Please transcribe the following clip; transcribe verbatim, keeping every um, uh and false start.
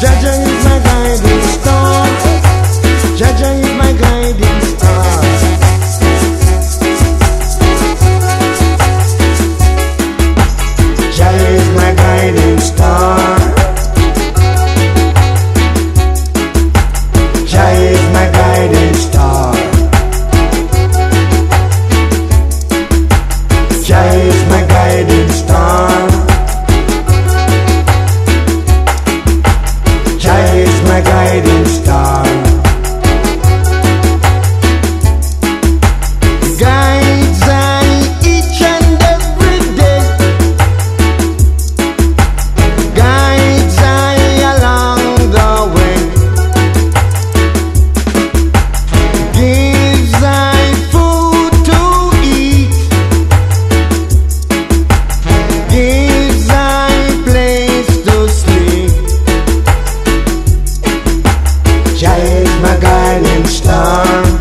Jaja is my guiding star. Jaja is my guiding star. Jaja is my guiding star. Jaja is my guiding star. Jaja is my guiding star. Jaja is my guiding star. Guides I each and every day. Guides I along the way. Gives I food to eat. Gives I place to sleep. Jaja is my guiding star.